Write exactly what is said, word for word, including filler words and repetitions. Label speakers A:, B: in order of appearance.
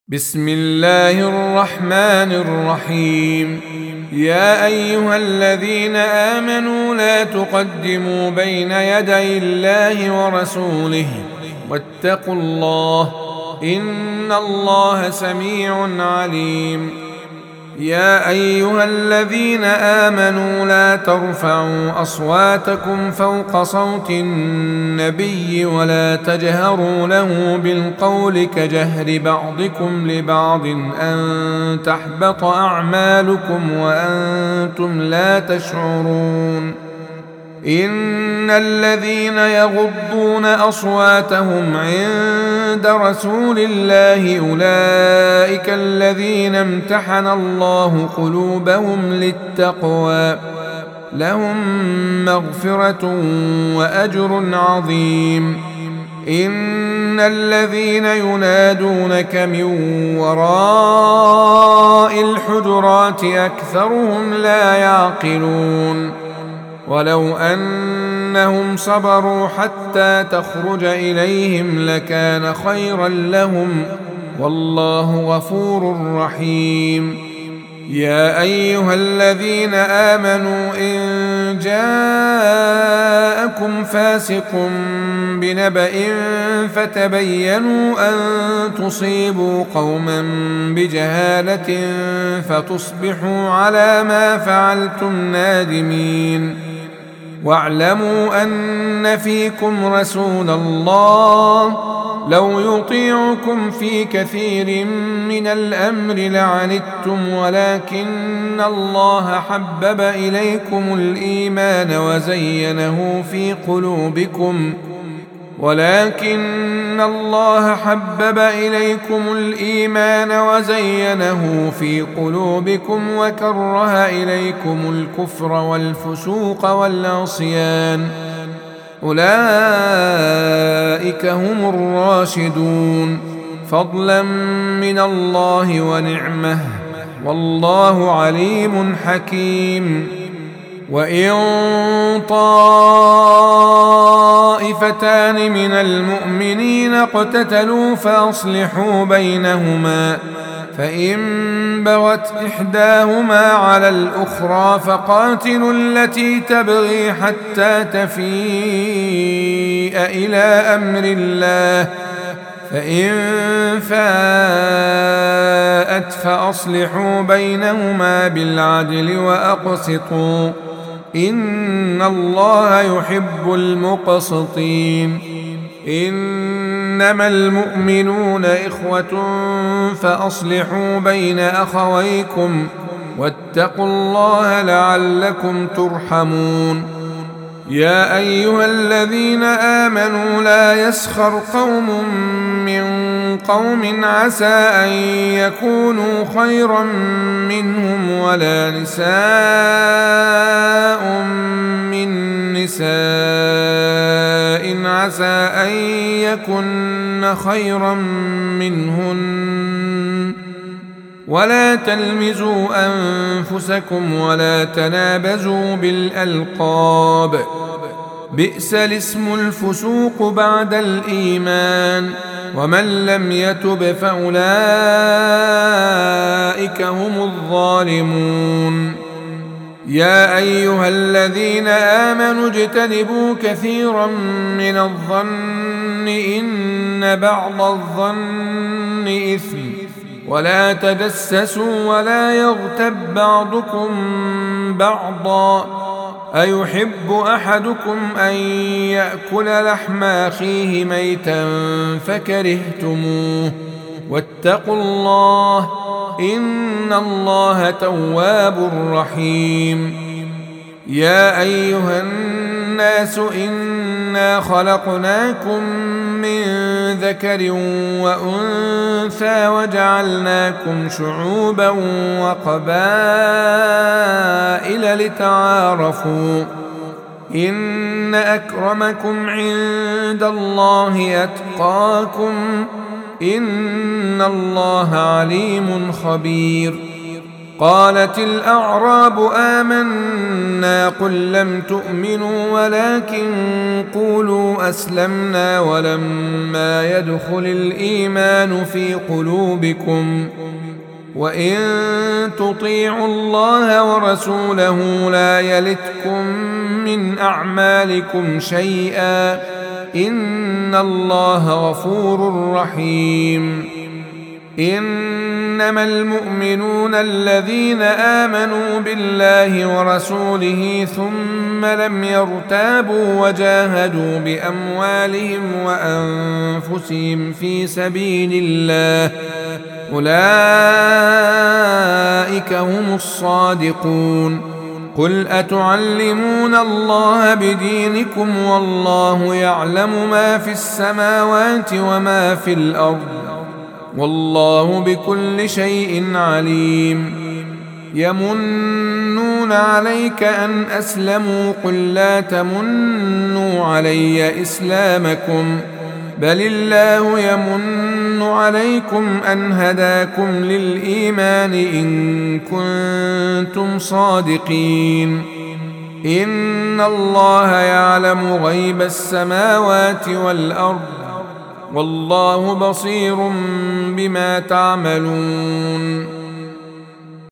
A: بسم الله الرحمن الرحيم. يا أيها الذين آمنوا لا تقدموا بين يدي الله ورسوله واتقوا الله إن الله سميع عليم. يا أيها الذين آمنوا لا ترفعوا أصواتكم فوق صوت النبي ولا تجهروا له بالقول كجهر بعضكم لبعض أن تحبط أعمالكم وأنتم لا تشعرون. إن الذين يغضون أصواتهم عند رسول الله أولئك الذين امتحن الله قلوبهم للتقوى لهم مغفرة وأجر عظيم. إن الذين ينادونك من وراء الحجرات أكثرهم لا يعقلون. ولو أنهم صبروا حتى تخرج إليهم لكان خيرا لهم والله غفور رحيم. يا أيها الذين آمنوا إن جاءكم فاسق بنبأ فتبينوا أن تصيبوا قوما بجهالة فتصبحوا على ما فعلتم نادمين. واعلموا أن فيكم رسول الله لو يطيعكم في كثير من الأمر لعنتم ولكن الله حبب إليكم الإيمان وزينه في قلوبكم ولكن الله حبب إليكم الإيمان وزينه في قلوبكم وكره إليكم الكفر والفسوق والعصيان أولئك هم الراشدون فضلا من الله ونعمه والله عليم حكيم. وإن طائفتان من المؤمنين اقتتلوا فأصلحوا بينهما فإن بغت إحداهما على الأخرى فقاتلوا التي تبغي حتى تفيء إلى أمر الله فإن فاءت فأصلحوا بينهما بالعدل وأقسطوا إن الله يحب المقسطين. إنما المؤمنون إخوة فأصلحوا بين أخويكم واتقوا الله لعلكم ترحمون. يا أيها الذين آمنوا لا يسخر قوم من قوم عسى أن يكونوا خيرا منهم ولا نساء من نساء عسى أن يكن خيرا منهن ولا تلمزوا أنفسكم ولا تنابزوا بالألقاب بئس الاسم الفسوق بعد الإيمان ومن لم يتب فأولئك هم الظالمون. يا أيها الذين آمنوا اجتنبوا كثيرا من الظن إن بعض الظن إثم ولا تجسسوا ولا يغتب بعضكم بعضا أيحب أحدكم أن يأكل لحم أخيه ميتا فكرهتموه واتقوا الله إن الله تواب رحيم. يا أيها الناس إنا خلقناكم من ذكر وأنثى وجعلناكم شعوبا وقبائل لتعارفوا إن أكرمكم عند الله أتقاكم إن الله عليم خبير. قالت الأعراب آمنا قل لم تؤمنوا ولكن قولوا أسلمنا ولما يدخل الإيمان في قلوبكم وإن تطيعوا الله ورسوله لا يلتكم من أعمالكم شيئا إن الله غفور رحيم. إنما المؤمنون الذين آمنوا بالله ورسوله ثم لم يرتابوا وجاهدوا بأموالهم وأنفسهم في سبيل الله أولئك هم الصادقون. قل أتعلمون الله بدينكم والله يعلم ما في السماوات وما في الأرض والله بكل شيء عليم. يمنون عليك أن أسلموا قل لا تمنوا علي إسلامكم بل الله يمن عليكم أن هداكم للإيمان إن كنتم صادقين. إن الله يعلم غيب السماوات والأرض والله بصير بما تعملون.